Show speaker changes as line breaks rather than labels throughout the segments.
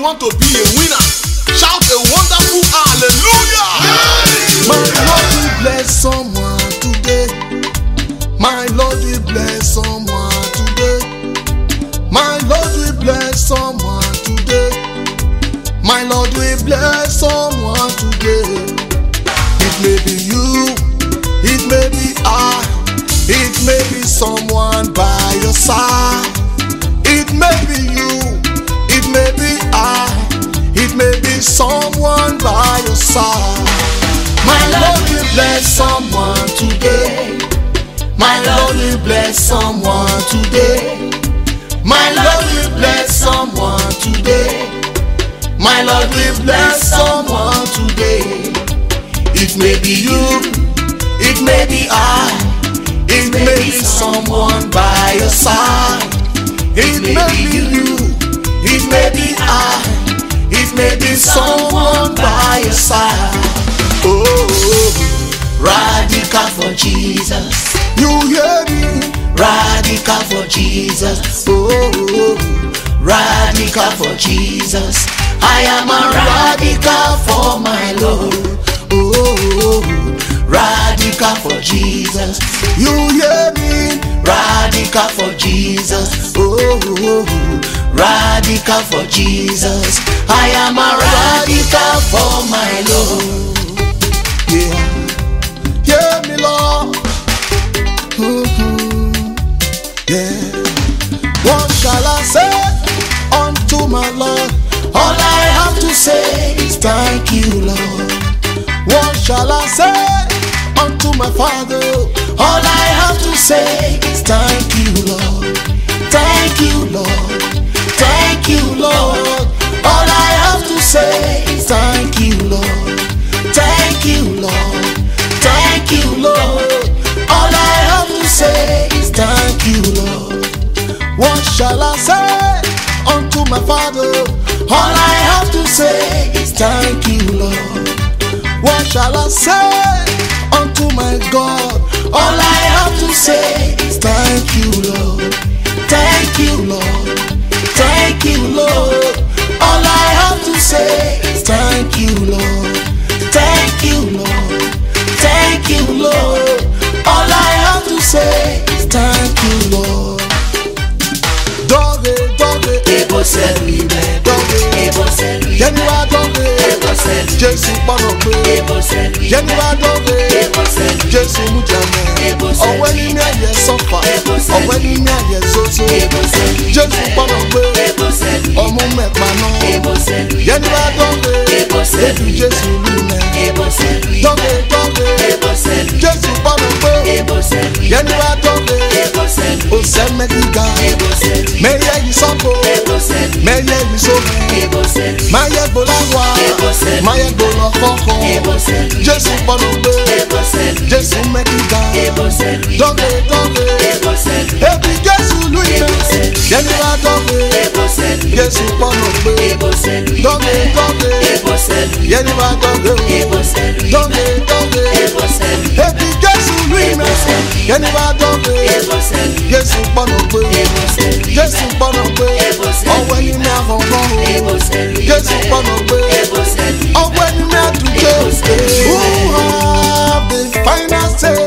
want to be a winner, shout a wonderful hallelujah.
My Lord will bless someone today. My Lord will bless someone today. My Lord will bless someone today. My Lord will bless someone today. It may be you, it may be I, it may be someone by your side. It may be you, it may be I, it may be someone by your side. My Lord will bless someone today. My Lord will bless someone today. My Lord will bless someone today. My Lord will bless someone today. It may be you, it may be I, it may be someone by your side. It may be you, it may be I, it may be someone by your side. Oh, radical for Jesus. You hear me? Radical for Jesus. Oh, radical for Jesus. I am a radical for my Lord. Oh, radical for Jesus. You hear me? Radical for Jesus. Oh, radical for Jesus. I am a radical for my Lord. Yeah, hear me, Lord. Yeah. What shall I say unto my Lord? All I have to say is thank you, Lord. What shall I say unto my Father? All I have to say is thank you, Lord. Thank you, Lord. Thank you, Lord. All I have to say is thank you, Lord. Thank you, Lord. Thank you, Lord. All I have to say is thank you, Lord. What shall I say unto my Father? All I have to say is thank you, Lord. What shall I say unto my God? All I have to say is thank you, Lord. Thank you, Lord. Thank you, Lord. All I have to say is thank you, Lord. Thank you, Lord. Thank you, Lord. All I have to say is thank you, Lord. Doggy, doggy,
Ebo Selime,
doggy,
Ebo Selime,
Yenuwa doggy,
Ebo Selime,
Jésù gbọ́dọ̀ gbé.
Ebo Selime,
Yenuwa doggy,
Ebo Selime,
Jésù mú jàmẹ́.
Ebo
Ọ̀wẹ́
Selime,
nínú ẹ̀yẹ sọ́fà,
Ebo Selime,
ọ̀wẹ́ nínú ẹ̀yẹ zozo.
Ebo Selime,
Jésù gbọ́dọ̀ gbé.
Ebo Selime,
Ọmú mẹ́pa náà.
Ebo Selime,
Yenuwa doggy,
Ebo
Edu
Selime,
Jésù lùmẹ̀.
Ebo Selime,
Doggy, doggy,
Ebo Selime,
Jésù gbọ́dọ̀ gbé.
Ebo Selime,
Yenuwa doggy,
Ebo Selime,
Osẹ́mẹ́ gíga.
Ebo Selime,
Mẹ́yẹ yìí sọ́kò,
Ebo Selime,
mẹ́yẹ yìí sómi.
Ebo Selime,
Máyẹ gbọ́dọ̀ wá,
Ebo Selime,
máyẹ gbọ́dọ̀ kọ́kọ́.
Ebo Selime,
Jésù gbọ́dọ̀ gbé.
Ebo Selime,
Jésù mẹ́kíga.
Ebo Selime,
Doggy, doggy,
Ebo Selime,
ebi Jésù lùmẹ̀.
Ebo Selime,
Yenuwa doggy,
Ebo Selime,
Jésù gbọ́dọ̀ gbé.
Ebo Selime,
Doggy, doggy,
Ebo Selime,
Yenuwa doggy.
Ebo Selime,
Doggy, doggy,
Ebo Selime,
ebi Jésù lùmẹ̀. Yenuwa doggy,
Ebo Selime,
Jésù gbọ́dọ̀ gbé.
Ebo Selime,
Jésù gbọ́dọ̀ gbé.
Ebo Selime,
Ọwọ́ ẹni ní àkọ́kọ́.
Ebo Selime,
Jésù gbọ́dọ̀ gbé.
Ebo Selime,
Ọwọ́ ẹni ní àdúgbò. Who have the final say?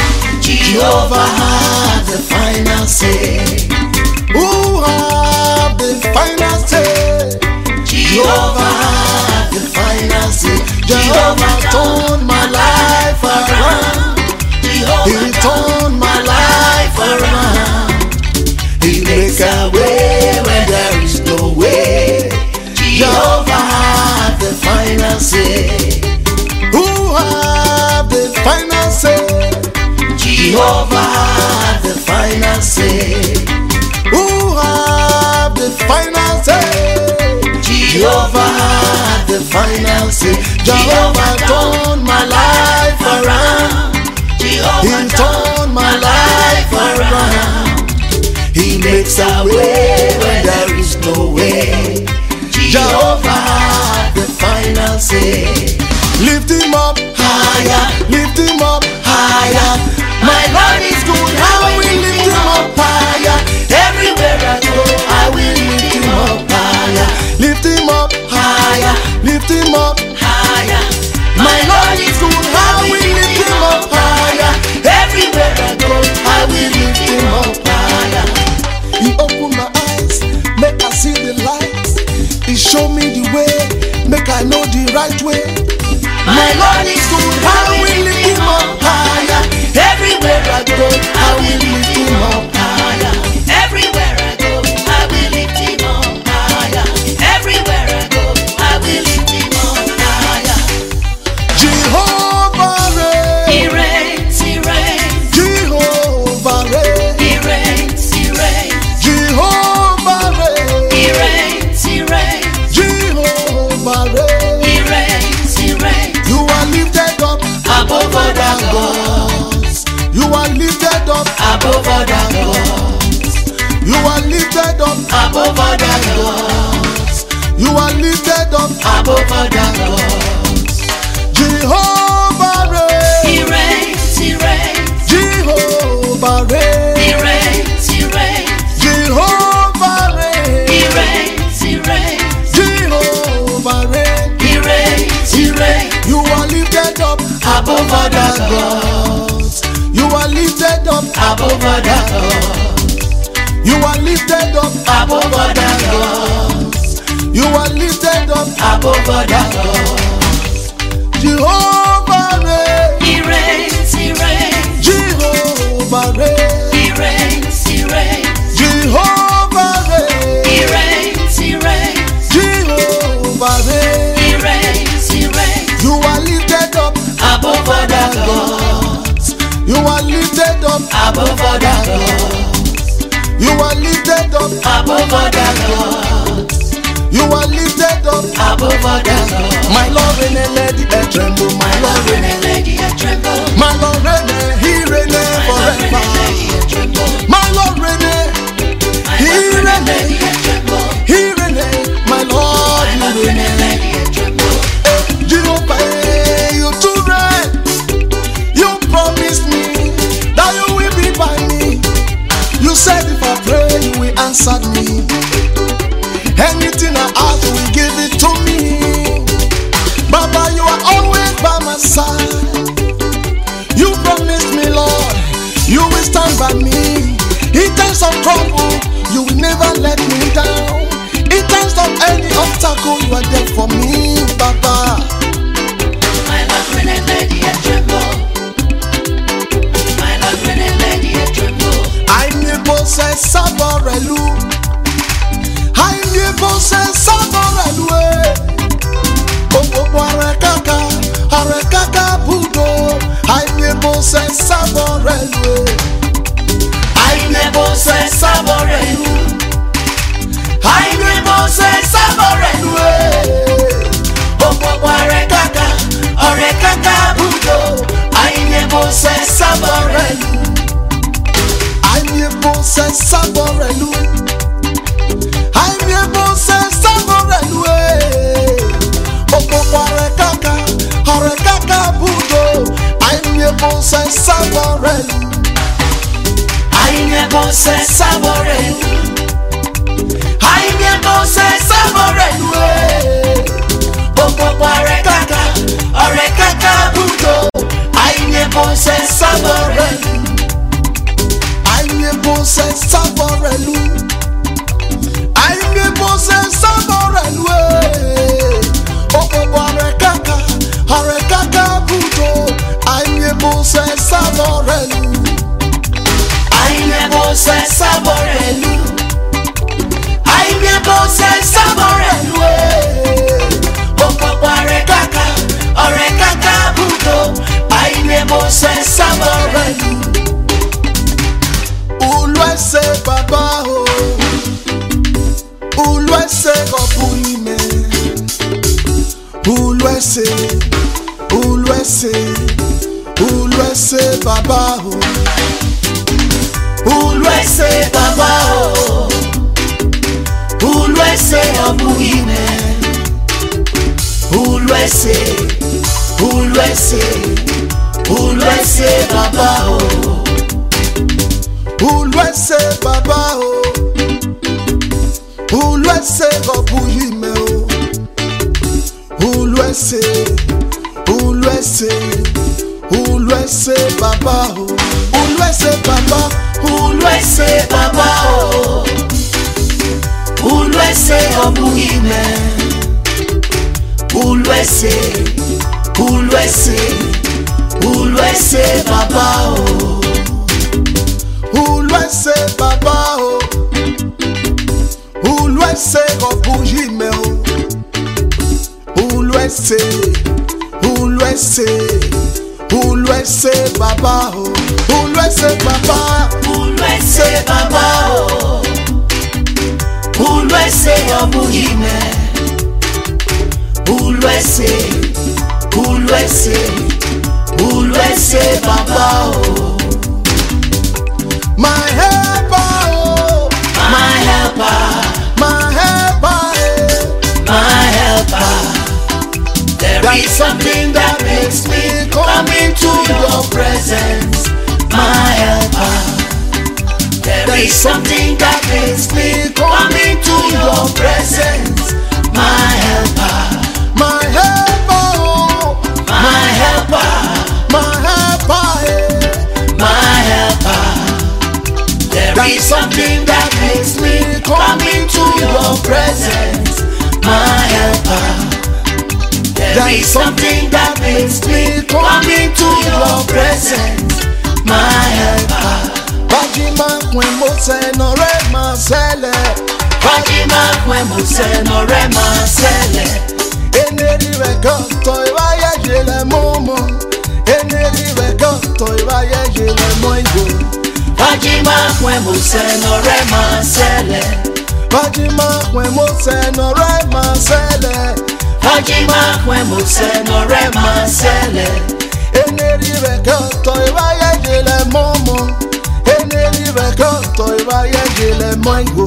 Jehovah have the final say.
Who have the final say?
Jehovah have the final say.
Jehovah turned my life around. He
Jehovah
turned my life around. He makes a way when there is no way.
Jehovah have the final say.
Who have the final say?
Jehovah have the final say.
Who have the final say?
Jehovah have the final say.
Jehovah turned my life around. He
Jehovah
turned my life around. He makes a way when there is no way. Jehovah have the final say. Lift him up higher, lift him up higher. My Lord is good, I will lift him up higher. Everywhere I go, I will lift him up higher. Lift him up show me the way, make I know the right way.
My Lord is good, I will lift him up higher. Everywhere I go, I will lift him up higher. Everywhere I go, I will lift him up higher. Everywhere I go, I will lift him up higher.
Jehovah
He
reigns,
reigns, he reigns.
Jehovah reigns,
He reigns, he reigns.
Jehovah reigns,
He reigns, he reigns.
Jehovah reigns.
He reigns, he reigns.
You are lifted up
Above other gods.
You are lifted up
Above other gods.
You are lifted up
Above other gods.
You are lifted up
Above other gods.
Jehovah reigns,
He reigns, he reigns.
Jehovah reigns,
He reigns, he reigns.
Jehovah reigns,
He reigns, he reigns.
Jehovah reigns.
He reigns, he reigns.
You are lifted up
Above other gods.
You are lifted up
Above other gods.
You are lifted up
Above other gods.
You are lifted up
Above other gods.
Jehovah reigns,
He reigns, he reigns.
Jehovah reigns,
He reigns, he reigns.
Jehovah reigns,
He reigns, he reigns.
Jehovah reigns.
He reigns, he reigns.
You are lifted up
Above other gods.
You are lifted up
Above other gods.
You are lifted up
Above other gods.
You are lifted up
Above other gods.
My Lord reign, let the earth tremble. My Lord reign,
Let the earth tremble.
my Lord reign, He reign forever. My Lord reign, He reign, He reign. My Lord, you reign. Jehovah, you too reign. You promised me that you will be by me. You said if I pray, you will answer me. Anything I ask, you will give it to me. Baba, you are always by my side. You promised me, Lord, you will stand by me. In times of trouble, you will never let me down. In times of any obstacle, you are there for me, Baba.
My Lord reign, let the earth tremble. My Lord reign, let the earth tremble.
I'm the possess Saborelu. I'm the possess Saborelu. Oh, Arekaka Budo. I'm the possess Saborelu.
I'm the possess Saborelu. I'm the possess Saborelu. Orekaka Budo. I'm the possess Saborelu.
I'm the possess Saborelu. I'm the possess Saborelu. Arekaka Budo. I'm the possess Saborelu.
I'm the possess Saborelu. I'm the possess Saborelu. Orekaka Budo. I'm the possess Saborelu.
I'm the possess Saborelu. I'm the possess Saborelu. Arekaka Budo. I'm the possess Saborelu.
I'm the possess Saborelu. I'm the possess Saborelu. Orekaka Budo. I'm the possess Saborelu.
Ulwese baba ho. Ulwese gobuime. Ulwese, ulwese, ulwese baba ho.
Ulwese baba o. Ulwese obuime. Ulwese, ulwese, ulwese baba o.
Ulwese baba ho. Ulwese gobuime ho. Ulwese, ulwese, ulwese baba ho. Ulwese baba,
Ulwese baba o. Ulwese obuime. Uluese, Uluese, Uluese Baba o.
Uluese Baba o. Uluese Obujime o. Uluese, Uluese, Uluese Baba o. Uluese Baba,
Uluese Baba o. Uluese Obujime. Uluese, Uluese, Uluese Baba o.
My helper o.
My helper,
My helper
my helper. There is something that makes me come into your presence, my helper. There is something that makes me come into your presence, my helper.
My helper o.
My helper,
My helper
my helper. There is something that makes me come into your presence, my helper. There is something that makes me come into your presence, my helper.
Bajima kwen mo se no re ma sele.
Fajima kwemo se no rema sele.
Eneri regoto iwaye jele momo. Eneri regoto iwaye jele moigo.
Fajima kwemo se no rema sele.
Bajima kwen mo se no re ma sele.
Fajima kwemo se no rema sele.
Eneri regoto iwaye jele momo. Eneri regoto iwaye jele moigo.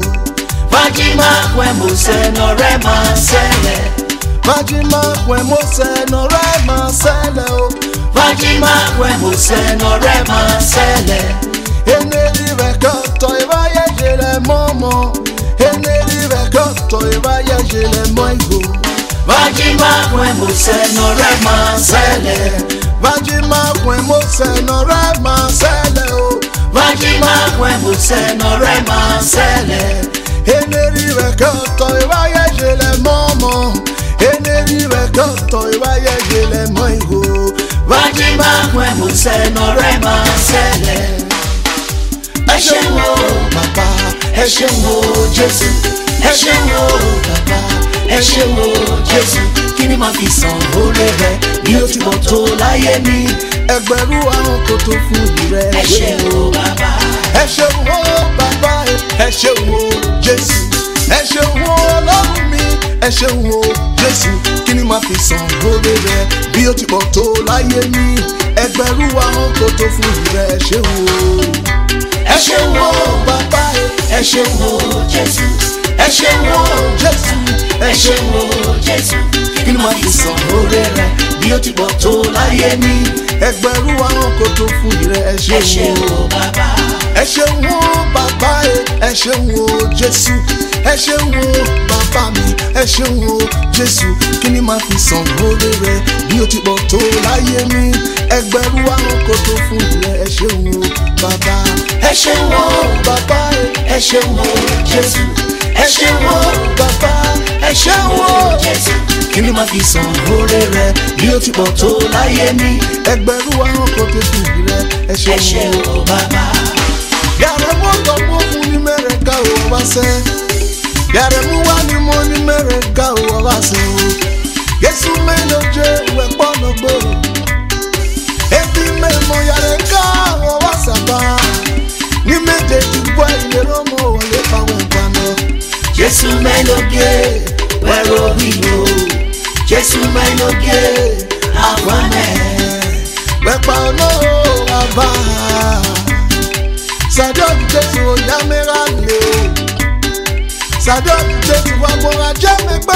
Fajima kwemo se no rema sele.
Bajima kwen mo se no re ma sele o.
Fajima kwemo se no rema sele.
Eneri regoto iwaye jele momo. Eneri regoto iwaye jele moigo.
Fajima kwemo se no rema sele.
Bajima kwen mo se no re ma sele o.
Fajima kwemo se no rema sele.
Eneri regoto iwaye jele momo. Eneri regoto iwaye jele moigo.
Fajima kwemo se no rema sele. Ẹ ṣeun o bàbá, ẹ ṣeun o Jésù. Ẹ ṣeun o bàbá, ẹ ṣeun o Jésù. Kí ni màá fi san oore rẹ bí ó ti pọ̀ tó láyé mi?
Ẹgbẹ̀rún àwọn kò tó fún ìrẹ.
Ẹ ṣeun o bàbá,
Ẹ ṣeun o bàbá, ẹ ṣeun o Jésù. Ẹ ṣeun o Ọlọ́run mi, ẹ ṣeun o Jésù. Kí ni màá fi san oore rẹ bí ó ti pọ̀ tó láyé mi? Ẹgbẹ̀rún àwọn kò tó fún ìrẹ. Ẹ ṣeun o.
ẹ ṣeun o bàbá, ẹ ṣeun o Jésù. Ẹ ṣeun o
Jésù,
ẹ ṣeun o Jésù. Kí ni màá fi san oore rẹ bí ó ti pọ̀ tó láyé mi?
ẹgbẹ̀rún àwọn kò tó fún ìrẹ. Ẹ
Ẹ ṣeun
ṣeun o.
o bàbá,
Ẹ ṣeun o bàbá, ẹ ṣeun o Jésù. Ẹ ṣeun o bàbá mi, ẹ ṣeun o Jésù. Kí ni màá fi san oore rẹ bí ó ti pọ̀ tó láyé mi? Ẹgbẹ̀rún àwọn kò tó fún ìrẹ. Ẹ ṣeun o bàbá.
ẹ ṣeun o
Bàbá
ẹ ṣeun o Jésù. Ẹ ṣeun o
bàbá,
ẹ ṣeun o Jésù. Kí ni màá fi san oore rẹ bí ó ti pọ̀ tó láyé mi?
ẹgbẹ̀rún àwọn kò tó fún ìrẹ. Ẹ
Ẹ
ṣeun
ṣeun
o.
o bàbá,
Yàrá mú ọkọ̀ mú fún ní mẹ́rẹ̀ ká o wá sẹ́. Yàrá mú wá ní mo ní mẹ́rẹ̀ ká o wá sẹ́ o. Yéṣu mélòó jẹ́ ìwẹ̀ pọ́nà gbòòrò. Ebi mẹ́mọ yàrá ká o wá sábà. Ní méjèèjì gbọ́ ìlérò mọ́ wọlé pàwọ̀ ìpànà.
Jésù mẹ́lòdì wẹ̀rọ wíwo. Jésù mẹ́lòdì àgbọ̀nẹ̀.
Pẹ̀pà olóò àbá. Sàdọ́ọ̀dù Jésù òyà mẹ́ra lè o. Sàdọ́ọ̀dù Jésù wà gbọ́ra jẹ́ mi pé.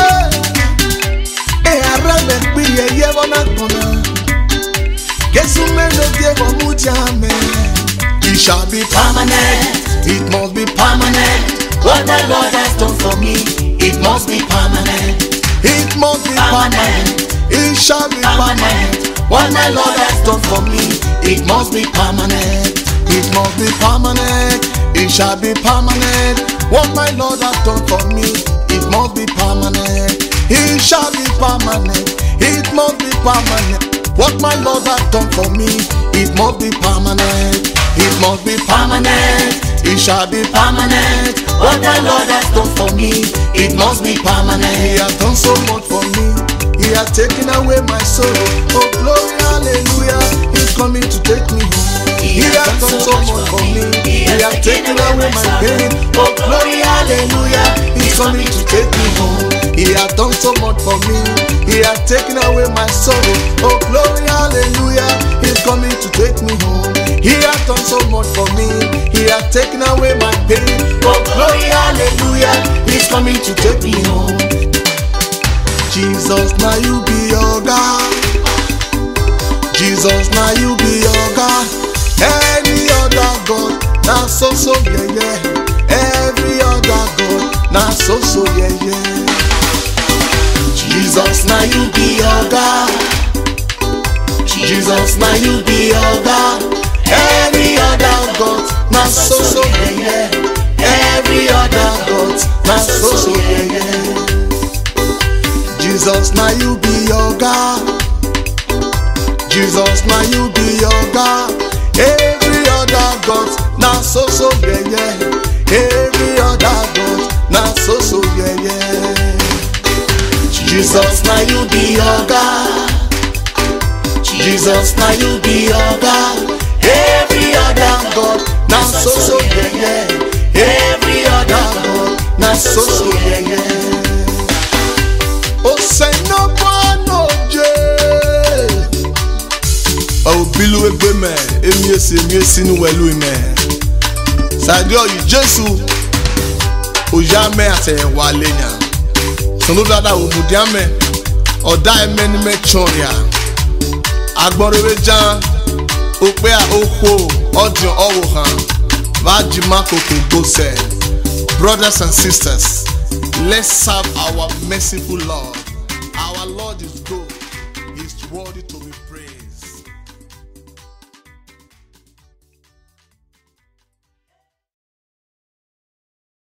Ààrẹ mi pín yẹyẹ wọnà kànnà. Jésù mélòó dé wọ́n mú jà mẹ́. It shall be
Permanent,
it must be
permanent. What the Lord has done for me, it must be permanent.
it must be
Permanent,
it shall be
permanent. What the Lord has done for me, it must be permanent.
it must be permanent, it shall be permanent. What my Lord has done for me, it must be permanent. It it shall be permanent. It must be permanent. What my Lord has done for me, it must be permanent. It must be permanent. It shall be permanent.
What my Lord has done for me, it must be permanent.
He has done so much for me. He has taken away my sorrow. Oh glory, hallelujah. He's coming to take me home. He has done so much for me. He has taken away my pain. Oh glory, hallelujah. He's coming to take me home. He has done so much for me. He has taken away my sorrow. Oh glory, hallelujah. He's coming to take me home. He has done so much for me. He has taken away my pain. Oh glory, hallelujah. He's coming to take me home. Jesus, now you be your God. Jesus, now you be your God. Any other God, now so yeah. Every other God, now so yeah. Jesus, now you be your God. Jesus, now you be your God. Every other God, now so yeah. Every other God, now so yeah. Jesus, now you be your God. Jesus, now you be your God. Every other God, now so yeah. Every other God, now so yeah. Jesus, now you be your God. Jesus, now you be your God. Every other God, now so yeah. Every other God, now so yeah. Oh, say no one, no J. Oh, Bilu Ebeme, Emiesi nu welu ime. Sadio yi Jesu, Ojame ate walenya. Sono dada omudiame, oda emeni me choria. Agborewe jan, ope a oko, odion owohan. Vajima koko bose. Brothers and sisters, let's serve our merciful Lord. Our Lord is good. He is worthy to be praised.